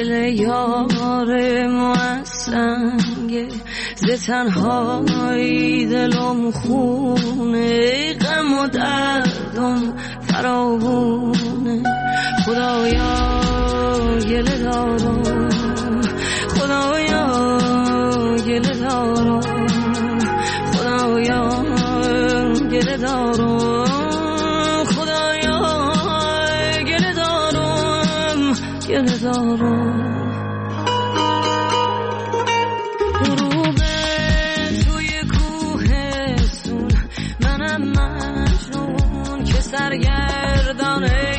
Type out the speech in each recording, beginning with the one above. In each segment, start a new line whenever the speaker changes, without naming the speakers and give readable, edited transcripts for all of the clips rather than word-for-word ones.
دل یار موسنگه، ز تنهایی دلم خونه، غم و دردم فراوونه. خدایا گله دارم، خدایا گله دارم، خدایا گله دارم، خدایا گله دارم، گله دارم. غروب توی کوهستون، منم مجنون که سرگردانه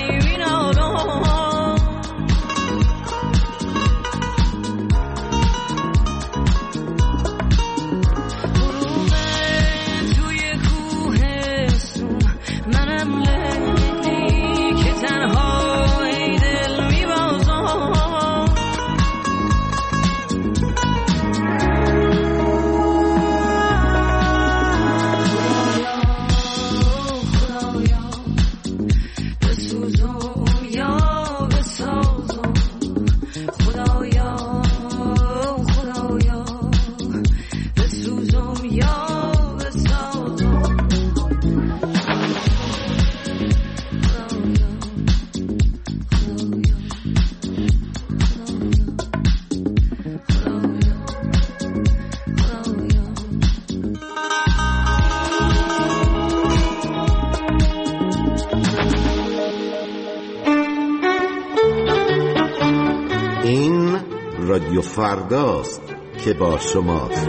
رادیو فرداست که با شماست.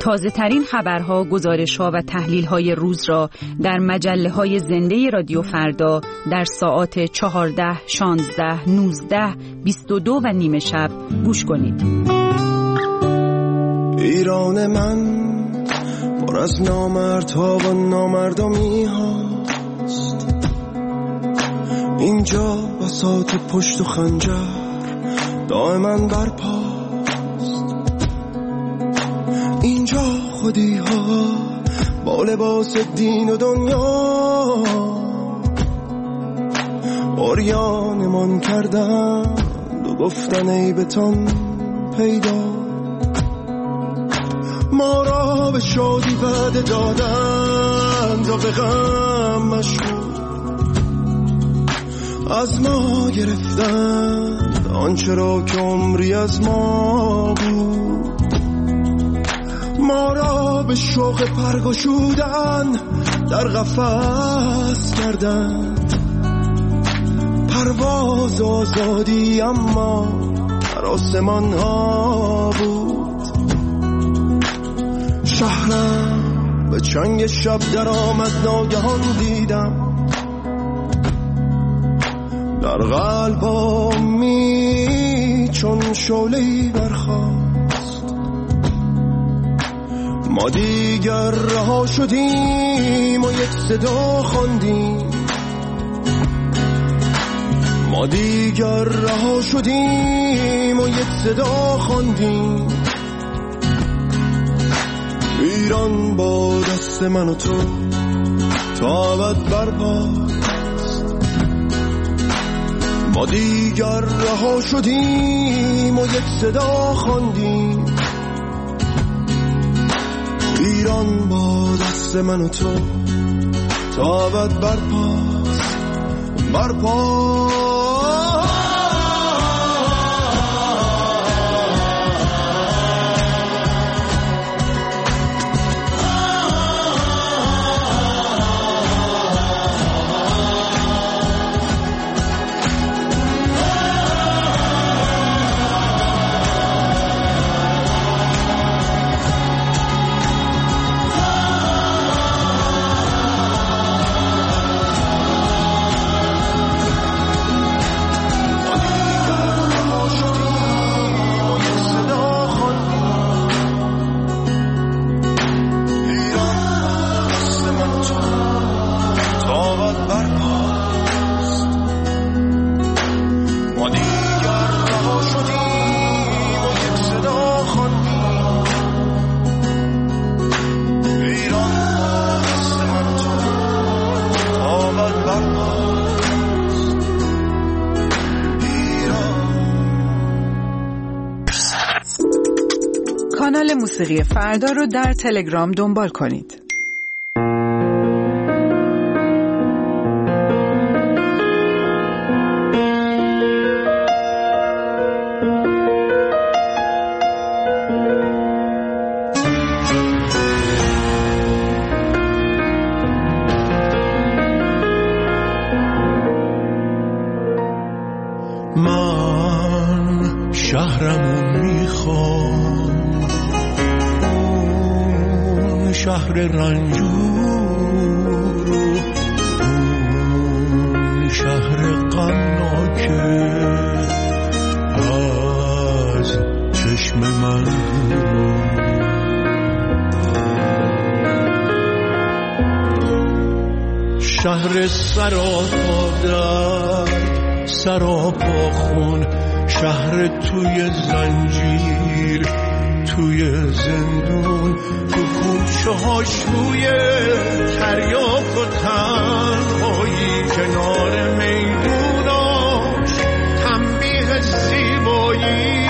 تازه ترین خبرها، گزارش‌ها و تحلیل‌های روز را در مجله‌های زنده رادیو فردا در ساعات 14، 16، 19، 22 و نیم شب گوش کنید.
ایران من پر از نامردها و نامردمی هاست، اینجا بساط پشت و خنجر دائما برپاست، اینجا خودی ها با لباس دین و دنیا عریانمان کردن و گفتن عیبتان پیدا، ما را به شادی وعده دادند و به غم مشغول، از ما گرفتند آنچه را که عمری از ما بود، ما را به شوق پرگشودن در قفس کردند، پرواز آزادی اما در آسمان ها بود، شهرم به چنگ شب در آمد ناگهان دیدم، در قلبم چون شعله‌ای برخاست، ما دیگر رها شدیم و یک صدا خواندیم، ما دیگر رها شدیم و یک صدا خواندیم، ایران با دست من و تو تا ابد برپاست، ما دیگر رها شدیم و یک صدا خواندیم، ایران با دست من و تو تا ابد برپاست، برپاست.
کانال موسیقی فردا رو در تلگرام دنبال کنید.
من شهرمو میخوام، اون شهر رنجور و اون شهر غمناکه از چشم من شهر سراپا درد، سراپا خون، شهر توی زنجیر، توی زندون، تو کوچه هاش توی تریاک و تنهایی، کنار میدوناش تنبیه زیبایی،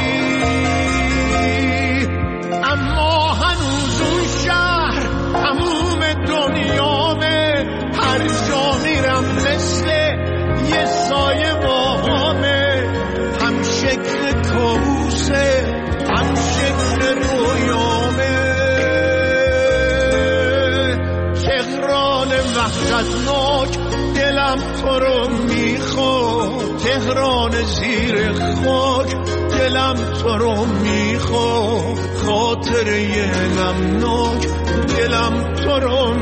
اما هنوز اون شهر تموم دنیامه، هر جا میرم مثل یه سایه با همه، هم شکل کابوسه هم شکل رویامه، تهران وحشتناک دلم تو رو میخواد، تهران زیر خاک دلم تو رو میخواد، خاطره غمناک دلم تو رو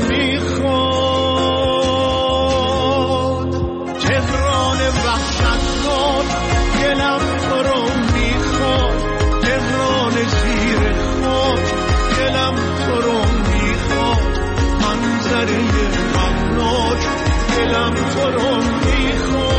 میخواد. تهران وحشتناک دلم تو رو میخواد، تهران زیر خاک دلم تو رو میخواد، منظره غمناک دلم تو رو میخواد.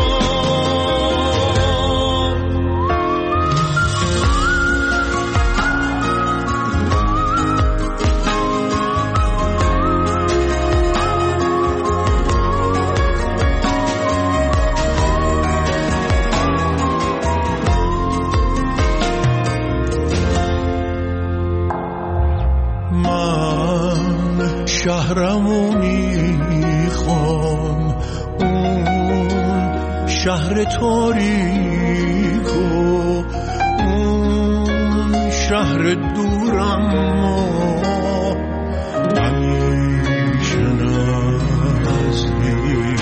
شهرمو میخوام، اون شهر تاریک و اون شهر دورم همیشه نزدیک.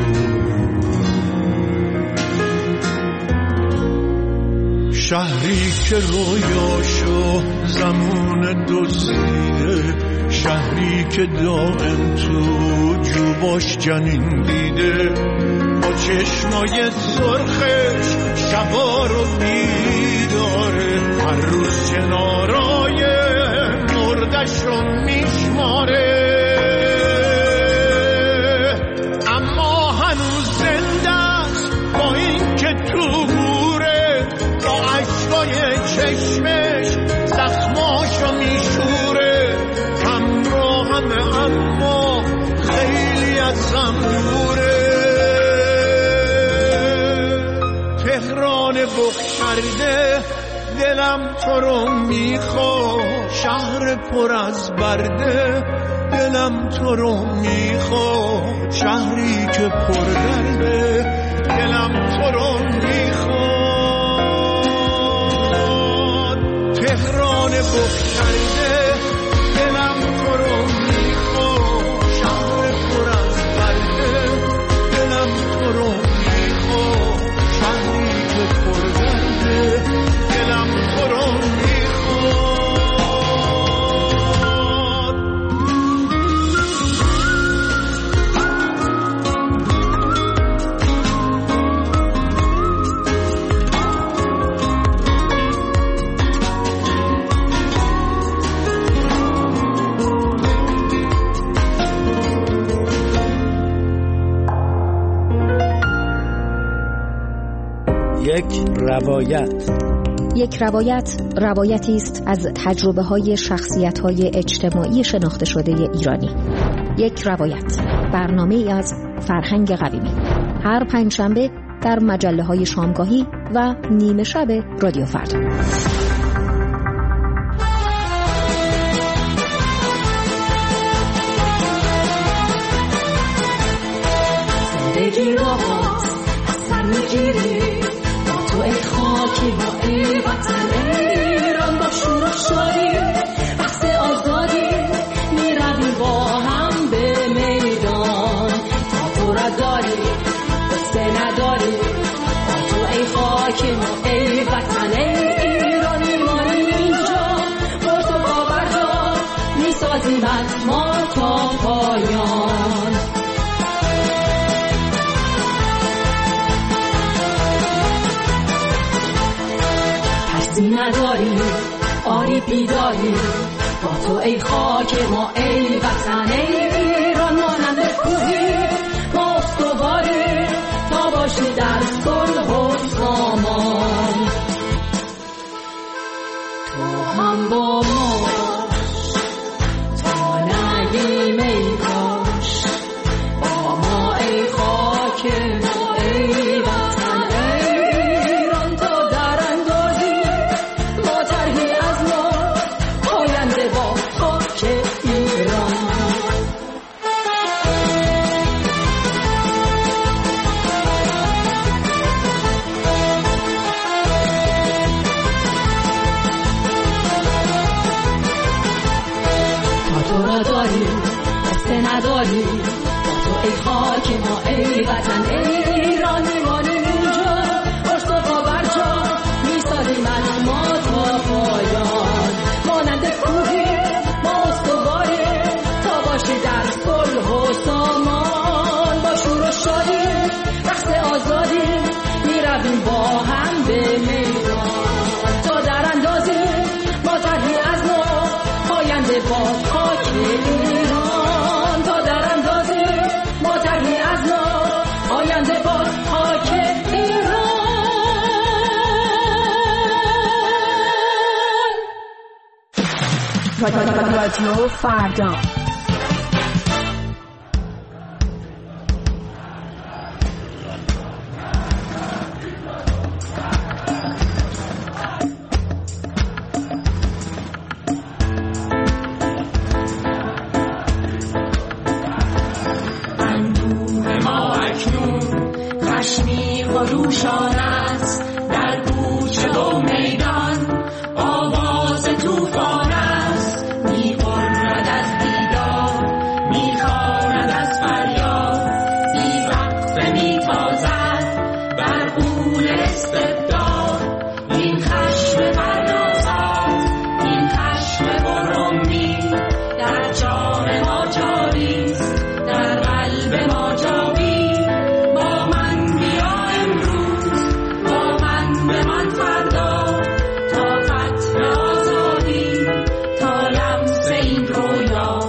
شهری که رویاشو زمان دزدیده، شهری که دائم تو جوباش جنین دیده، با چشمای سرخش شبا رو بیداره، هر روز کنارای مردش رو میشماره، اما هنوز زنده است با این که تو گوره، با عشقای چشمش زخماشو میشوره، اما خیلی ازم دوره. تهران بخشرده دلم تو رو میخواد، شهر پر از برده دلم تو رو میخواد، شهری که پر درده دلم تو رو میخواد. تهران بخشرده دلم تو رو میخواد، شهر پر از برده دلم تو رو میخواد، شهری که پر درده دلم تو رو
یک روایت روایتی است از تجربه‌های شخصیت‌های اجتماعی شناخته شده ایرانی. یک روایت، برنامه‌ای از فرهنگ قویمی، هر پنجشنبه در مجله‌های شامگاهی و نیمه شب رادیو فردا.
زندگی رو باز سر میگیری تو ای خاکی با ای وطن ایران، با شور و شادی بحث آزادی میرویم با هم به میدان، تا تو را داری بسته نداری، با تو ای خاکی ما ای وطن ایران، میمانی اینجا با تو باوردار میسازیم از ما تا پایان. نداری آری بیداری، با تو ای خاک ما ای وطن ایران، مانند کوهی ما استواری تا باشی در صلح و سامان. تو هم با ما تا نگیم ای کاش، با ما ای خاک ما ای وطن ایران، تا در اندازی ما ترهی از ما آینده با خاک ایران. رادیو فردا.
اندوه ما اکنون خشمی و روشان است، در کوچه و میدان آواز توفان است. می‌غرد از دیدار، می‌خواند از فریاد، بی‌وقفه می‌تازد بر غول استبداد. این خشم پردازات، این خشم برمی در جان ما جاریست، در قلب ما جاوی. با من بیا امروز، با من بمان فردا، تا فتح آزادی، تا لمس این رویا.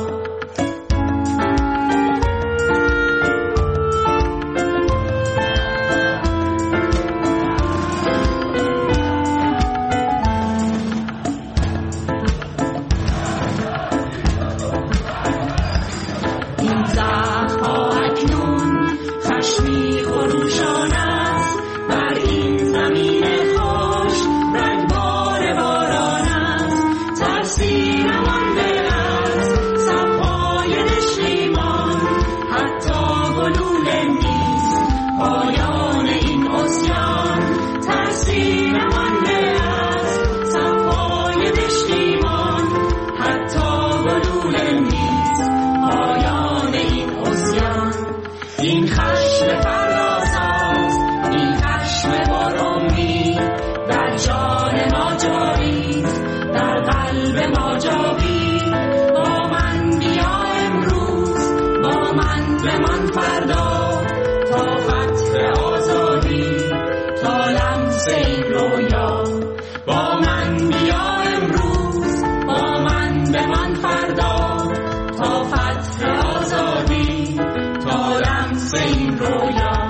این زخم‌ها اکنون خشمی خروشان است، بر این زمین خوش رگبار باران است. ترسی نمانده از صفای نشیمان، حتی گلوله نیست پایان این عصیان. ترسی نمانده از صفای نشیمان، حتی گلوله نیست پایان این عصیان. این خشم پردازات، این خشم برمی در جان ما جاریست، در قلب ما جاوی. با من بیا امروز، با من بمان فردا، تا فتح آزادی، تا لمس این رویا. با من بیا امروز، با من بمان فردا، تا فتح آزادی، تا لمس این رویا.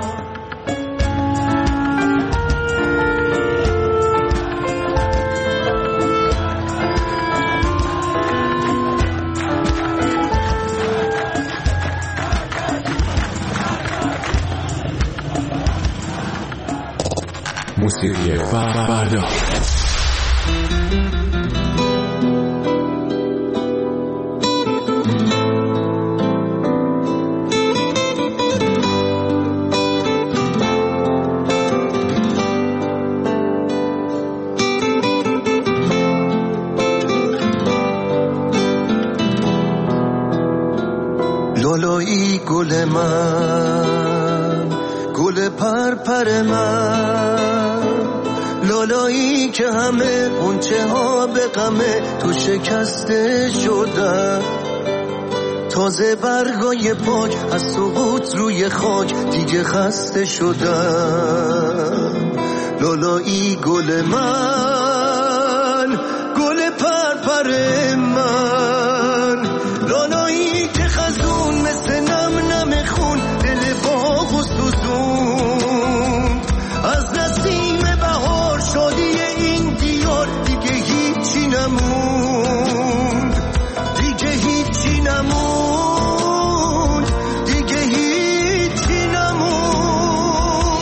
موسیقی فردا.
لالایی گل من، گل پرپر من، لالایی که همه غنچه ها به غمه تو شکسته شدن. تازه برگای پاک از سقوط روی خاک دیگه خسته شدن. لالایی گل من، گل پرپر من، لالایی که خزون مثل نم نم خون دل باغ و سوزون. از نسیم بهار شادی این دیار دیگه هیچی نموند، دیگه هیچی نموند، دیگه هیچی نموند.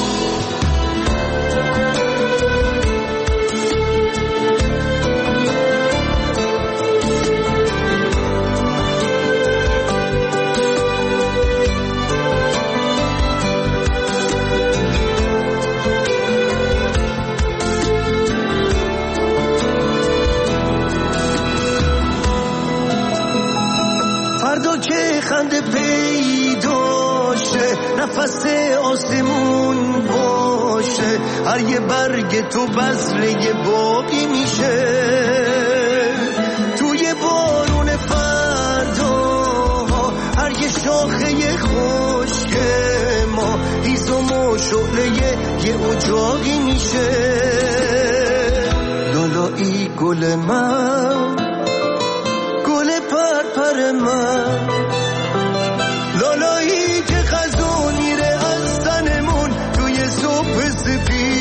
فردا که خنده پیداشه، نفس آسمون باشه، هر یه برگ تو بذره باقی میشه. توی بارون فردا هر یه شاخه خشک ما هیزم و شعله یه اجاقی میشه. لالایی گل من، گل پرپر من، لالایی که خزون میره از تنمون توی صبح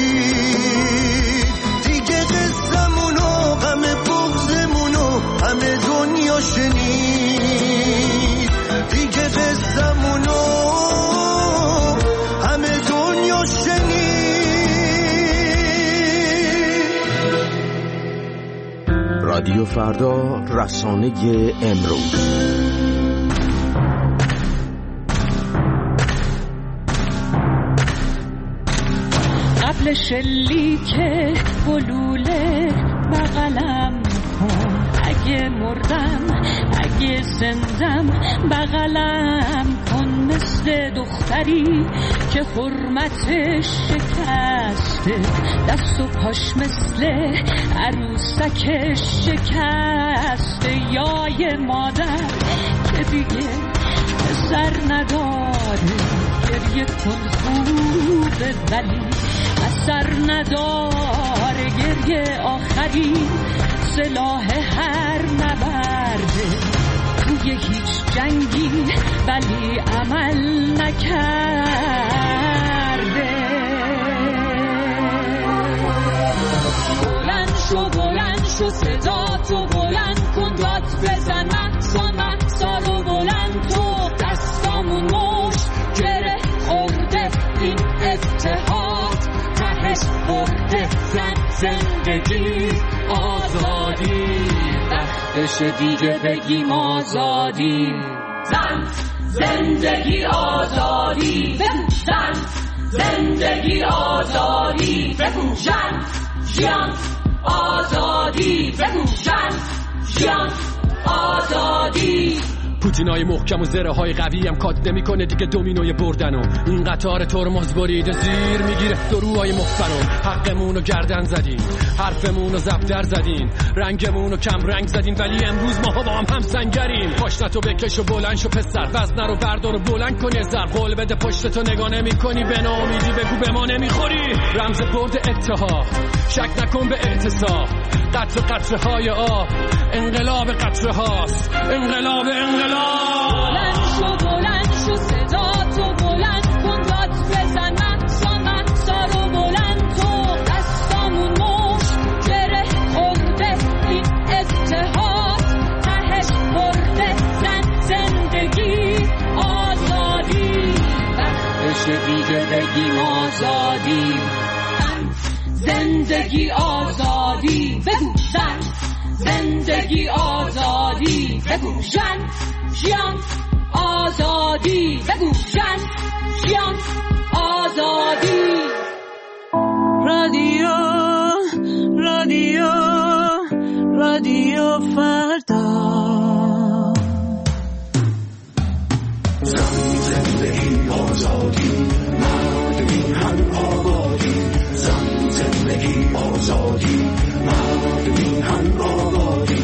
سپید. دیگه قصمونو غم بغضمونو همه
رادیو فردا، رسانه امروز.
قبل شلیک گلوله بغلم کن، اگه مردم اگه زندم بغلم کن، مثل دختری که حرمتش شکسته، دست و پاش مثل عروسکش شکسته، یا یه مادر که دیگه پسر نداره، گریه کن خوبه ولی اثر نداره، گریه آخری سلاح هر نبرده، توی هیچ جنگی ولی عمل نکرده. بلند شو صدا تو بلند کن، داد بزن محسا رو بلند تو، دستامون مشت گره خورده، این اتحاد تهش برده، زندگی آزادی، وقتش دیگه بگیم آزادی، زندگی آزادی، زندگی آزادی، جان آزادی، جان آزادی.
پوتینای محکم و زره های قوی هم کات نمی کنه دیگه دومینوی بردنو، این قطار ترمز بریده زیر میگیره دروهای مخفرو، حقمونو گردن زدین، حرفمونو زبدر زدین، رنگمونو کم رنگ زدین، ولی امروز ماها با هم سنگریم. پاشنتو بکش و بلند شو پسر، وزنه رو بردار و بلند کن، زر قول بده پشتتو نگاه نمی کنی، به ناامیدی بگو به ما نمیخوری، رمز برد اتحاد، شک نکن به اعتصاب، قطره های آب، انقلاب قطره هاست، انقلاب بلند شو صدا تو بلند کن، داد بزن محسا رو بلند تو، دستامون مشت گره خورده، این اتحاد تهش برده، زندگی آزادی، وقتش دیگه بگیم آزادی، زندگی آزادی، بگو زندگی آزادی، بگو جان آزادی، بگو جان آزادی. رادیو فردا،
زندگی آزادی، مرد میهن آبادی، زندگی آزادی، مرد میهن آبادی.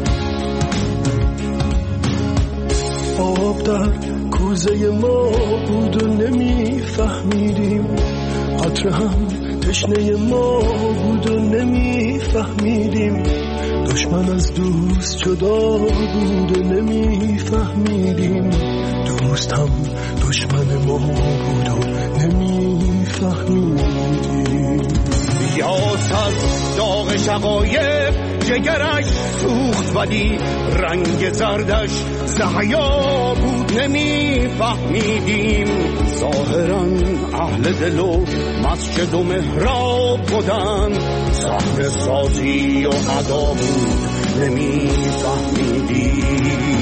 آب در کوزه ما بود و نمیفهمیدیم، قطره هم تشنه ما بود و نمیفهمیدیم، دشمن از دوست جدا بود و نمیفهمیدیم، دوست هم دشمن ما بود و نمیفهمیدیم. یاس از داغ شقایق جگرش سوخت، ولی رنگ زردش زحیا بود نمیفهمیدیم، ظاهرا اهل دل و مسجد و محراب بودن، صحنه سازی و ادا بود نمیفهمیدیم.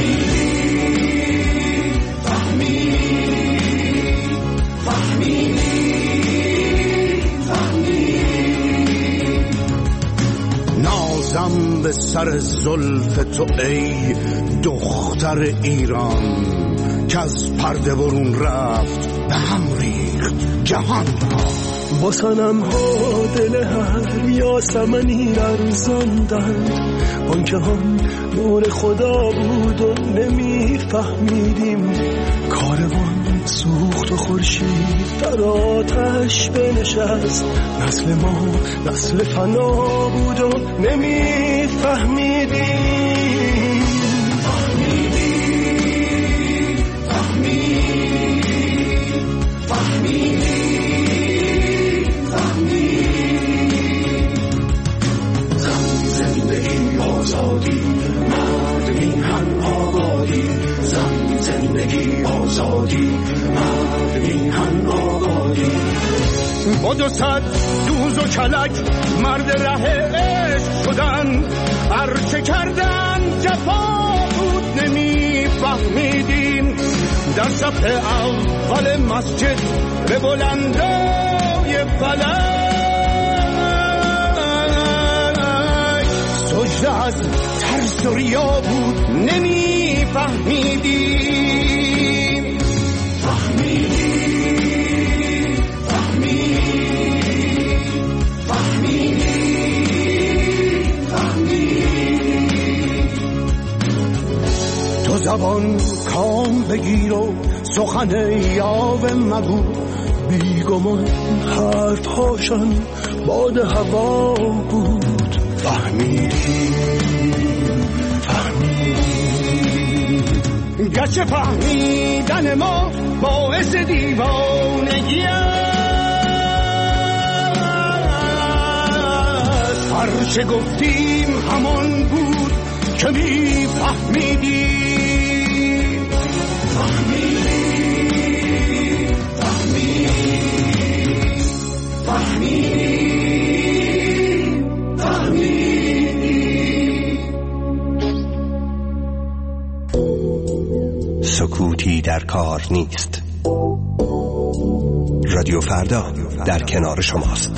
نازم به سر زلف تو ای دختر ایران، که از پرده برون رفت به هم ریخت جهان را، با صنم ها دل هر یاسمنی لرزاندند، آنکه هم نور خدا بود و نمیفهمیدیم، کاروان سوخت و خورشید در آتش بنشست، نسل ما نسل فنا بود و نمیفهمیدیم. زندگی آزادی، مرد میهن آبادی، زندگی آزادی، مرد میهن آبادی. با 200 دوز و کلک مرد ره عشق شدن، هرچه کردن جفا بود نمیفهمیدیم. در صف اول مسجد به بلندای فلک سجده از ترس و ریا بود نمیفهمیدیم. تو زبان کام بگیر و سخن یاوه مگو، بیگمان حرف هاشن باد هوا بود. فهمیدیم گرچه فهمیدن ما باعث دیوانگی است، هرچه گفتیم همان بود که میفهمیدیم.
سکوتی در کار نیست. رادیو فردا در کنار شماست.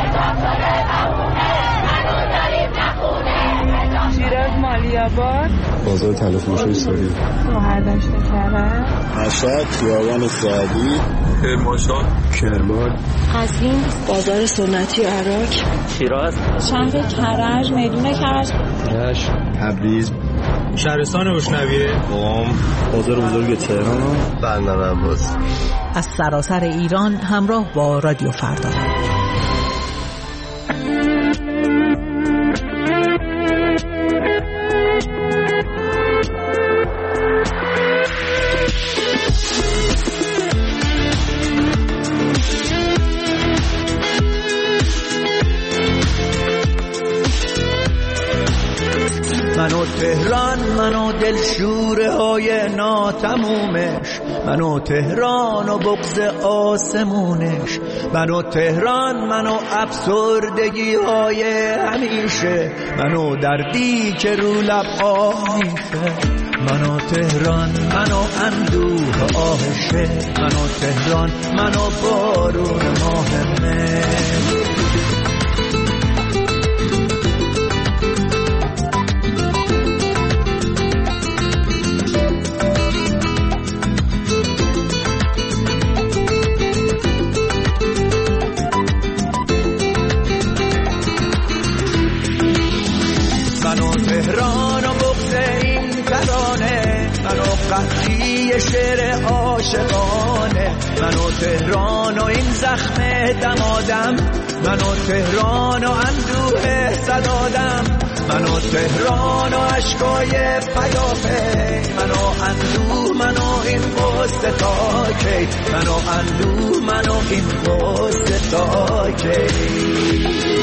آباد بازار تلفروشی سوری،
مهردشت کرد،
مشهد، خیابان سعدی،
کرمانشاه،
کرمان،
قزوین، بازار سنتی عراق،
شیراز،
شهر کرج، میدون کرج،
رشت، تبریز،
شهرستان روشنویه،
قم، بازار بزرگ تهران،
بندر عباس.
از سراسر ایران همراه با رادیو فردا.
منو تهران، منو دلشوره های ناتمومش، منو تهران و بغض آسمونش، منو تهران، منو افسردگی های همیشه، منو دردی که رو لب آمیزه، منو تهران، منو اندوه آهشه، منو تهران، منو بارون ماهمه. منو تهران و بغض این ترانه، منو قطعی شعر عاشقانه، منو تهران و این زخم دمادم، منو تهران و اندوه صدادم، منو تهران و عشقای پیافه، منو اندوه، منو این قصه تا کی، منو اندوه، منو این قصه تا کی.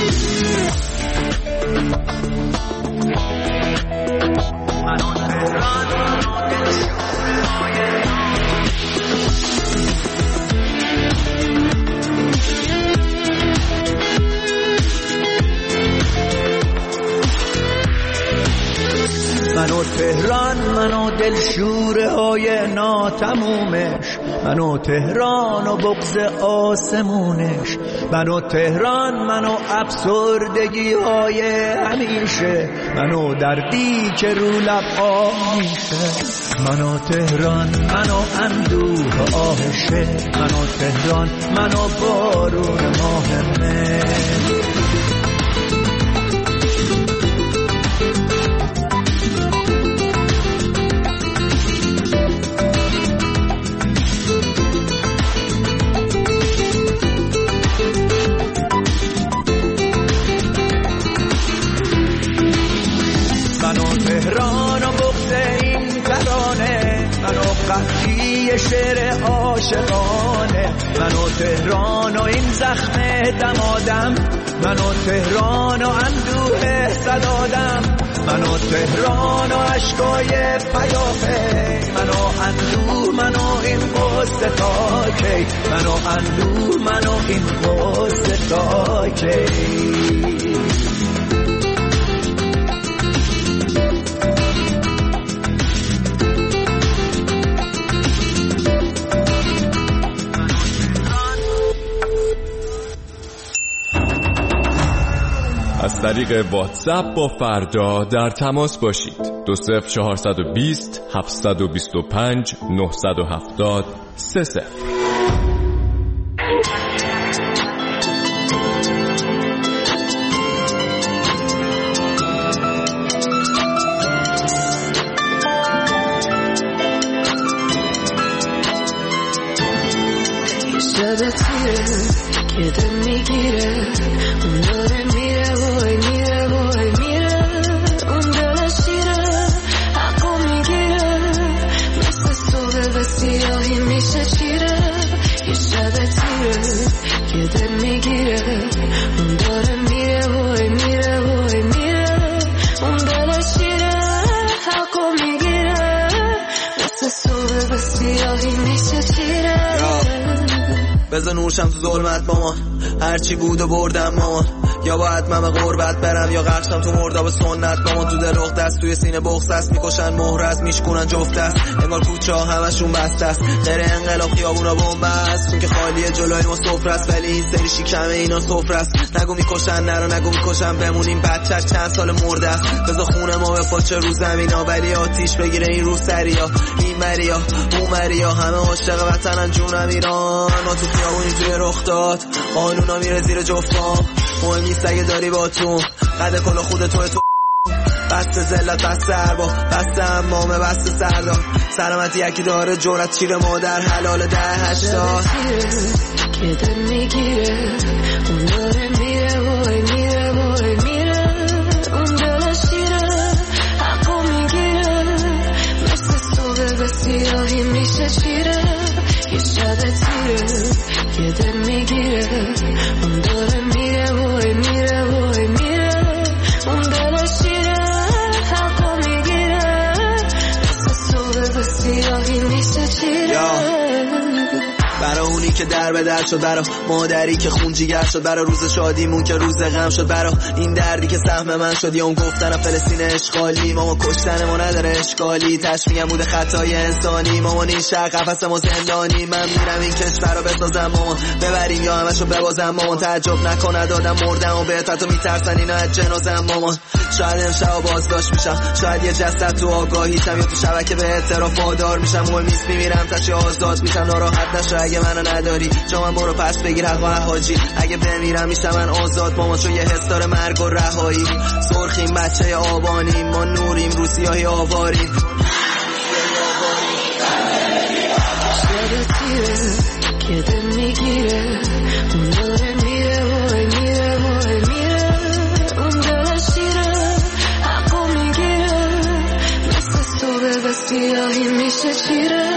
منو تهران، منو دلشوره های ناتمومش، منو تهران و بغض آسمونش، منو تهران، منو افسردگی های همیشه، منو دردی که رو لب آمیشه، منو تهران، منو اندوه آهشه، منو تهران، منو بارون ماهمه. تهران و بغض این ترانه، منو قطعی شعر عاشقانه، منو تهران و این زخم دمادم، منو تهران و اندوه صدادم، منو تهران و عشقای پیافه، منو اندوه، منو این قصه تا کی، منو اندوه، منو این قصه تا کی.
از طریق واتساپ با فردا در تماس باشید. 20420 725 970 30.
شب تیره که دل میگیره، اون داره میره وای میره وای میره، اون دل شیره حقو میگیره، مثل صبح به سیاهی میشه چیره. یه شب تیره که دل میگیره، اون داره میره وای میره وای میره، اون دل شیره حقو میگیره، مثل صبح به سیاهی میشه چیره.
بزن نورشم تو ظلمت مامان، هرچی بود و بردم مامان،
یا باید من به غربت برم یا غرقشم تو مرداب سنت. مامان تو دل اخت است، توی سینه بغض است، میکشن مهر است، میشکنن جفت است، انگار کوچه ها همشون بسته است. غیر انقلاب خیابونا بمب است، چون که خالیه جلوی ما سفره است، ولی این سری شکم اینا سفره است. نگو میکشن نرو نگو میکشن، بمونیم بچه‌ش چند سال مرده است. بذار خون ما بپاچه رو زمینا، ولی آتیش بگیره این رو سریا. این مریا اون مریا همه عاشق وطنن جونم ایران. ما تو خیابونی توی رخ داد، قانونا میره زیر جفتام. مهم نیست اگه داری با تو قد کلا خود تو بسته ذلت بسته عربا بسته امامه بسته سردار. سلامتی یکی داره جورت چیر مادر حلال 10-80
که دل میگیره اون داره میره وای میره وای میره اون دل شیره حقو میگیره مثل صبح به سیاهی میشه چیره یه شب تیره که دل میگیره اون داره میره وای میره وای میره اون دل شیره حقو میگیره مثل صبح به سیاهی میشه چیره.
برای اونی که در به در شد، برای مادری که خون جیگر شد، برای روز شادیمون که روز غم شد، برای این دردی که سهم من شد. یا اون گفتن فلسطین اشغالی، ماما کشتن ما نداره اشکالی، تشمیعم بوده خطای انسانی. مامان این شهر قفس ما زندانی، من میرم این کشور رو بسازم مامان، ببریم یا همشو ببازم مامان. تعجب نکنه دادم مردم و بهتر تو میترسن اینا از جنازم مامان. شاید امشب بازداشت میشم، شاید یه جسد تو آگاهیشم، یا تو شبکه به اعتراف وادار میشم. مهم نیست میمیرم تشی آزاد میشم، ناراحت نشو اگه منو نداری. جا من برو پس بگیر حق و حاجی، اگه بمیرم میشم من آزاد مامان، چون یه حس داره مرگ و رهایی. سرخیم بچه آبانیم، ما نوریم رو سیاهی آواریم.
شب تیره که دل میگیره اون داره میره وای میره وای میره اون دل شیره حقو میگیره مثل صبح به سیاهی میشه چیره.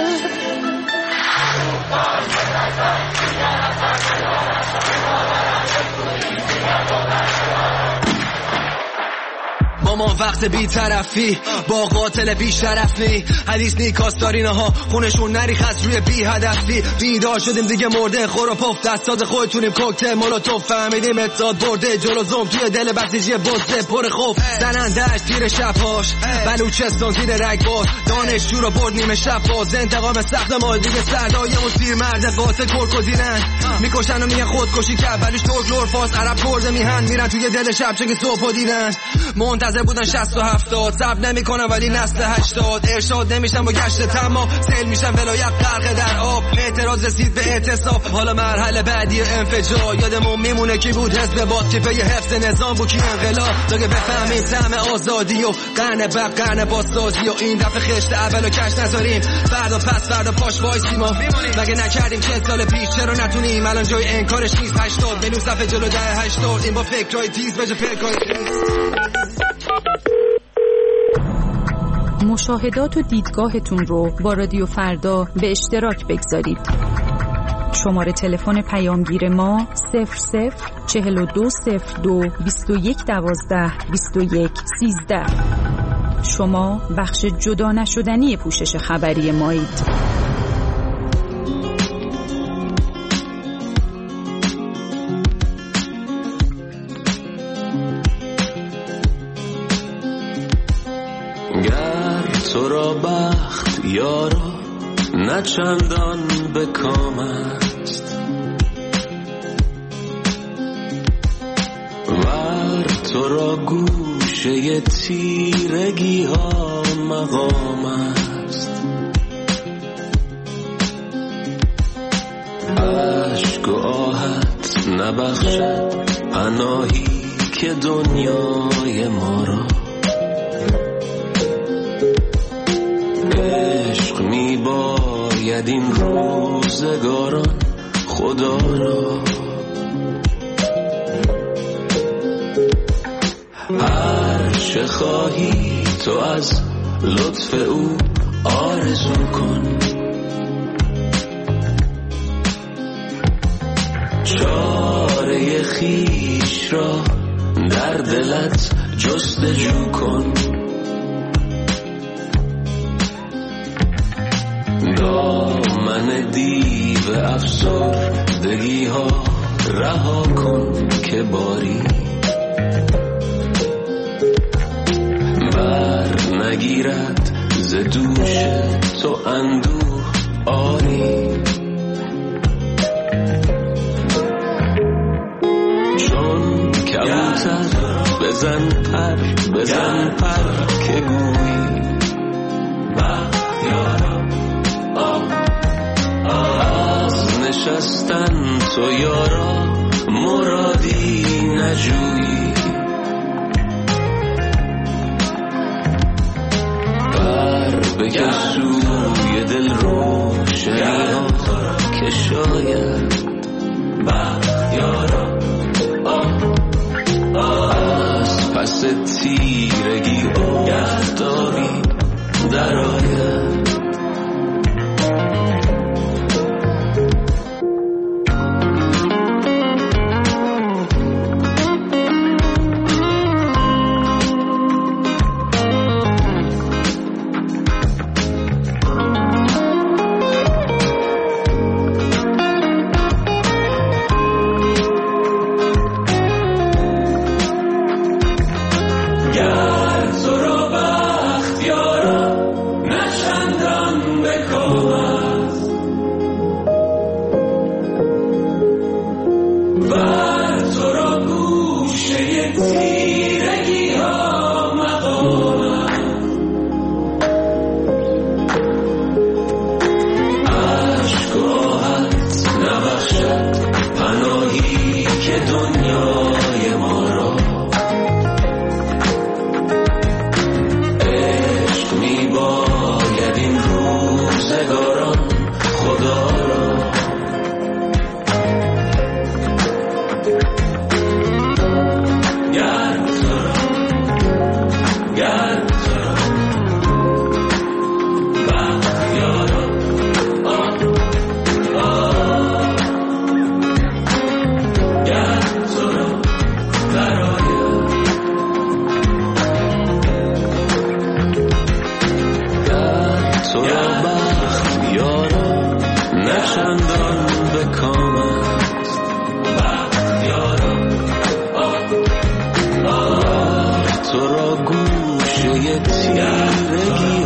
مامان وقت بی طرفی با قاتل بی شرفی، حدیث نیکاستارینه ها خونشون نریخ از روی بی هدفی. بیدار شدیم دیگه مرده خور و پف، دستاد خودتونیم کوکتل مولوتوف، فهمیدیم اتحاد برده جلو زوم توی دل بسیجی بزده پر خوف. زنندهش تیر شبهاش بلوچستان زیر رگباز، دانشجو رو برد نیمه شب باز. انتقام سخت ما دیگه سردایمون پیر مرد قاتل کرکودینن، میکشن و میگن خودکشی کرد ولیش ترک لورفاس عرب کرده میهن، میرن توی دل شب چه که صبح دیدن. منتظر بودن 60 و 70 صبر نمیکنن ولی نسل 80 ارشاد نمیشن با گشت تمام، سیل میشن ولایت غرق در آب. اعتراض رسید به اعتصاب، حالا مرحله بعدی انفجار. یادمون میمونه کی بود حزب باد که پی حفظ نظام بود، کی انقلاب دیگه بفهمیم طعم آزادی و قرن بعد قرن بازسازی. و این دفعه خشت اولو کش نذاریم، فردا پس فردا پاش وایسیم. مگه نکردیم 40 سال پیش، چرا نتونیم الان جای انکارش نیست. 80 منو صفحه جلو 10-80 این با فکرای تیز بجا فکرای
مشاهدات و دیدگاهتون رو با رادیو فردا به اشتراک بگذارید. شماره تلفن پیامگیر ما 00420221122113. شما بخش جدا نشدنی پوشش خبری مایید.
تو را بخت یارا نه چندان به کام است، ور تو را گوشه تیرگی ها مقام است. عشق و آهت نبخشد پناهی که دنیای ما را، عشق می باید این روزگاران خدا را. هر چه خواهی تو از لطف او آرزو کن، چاره خویش را در دلت جستجو کن. دامن دیو افسردگی ها رها کن که باری بر نگیرد ز دوش تو اندوه آری، چون کبوتر بزن پر که گویی از نشستن تو یارا مرادی نجویی، بر بکش سوی دل روشنی ها که شاید از پس تیرگی آفتابی در آید. تو را گوشه تیرگی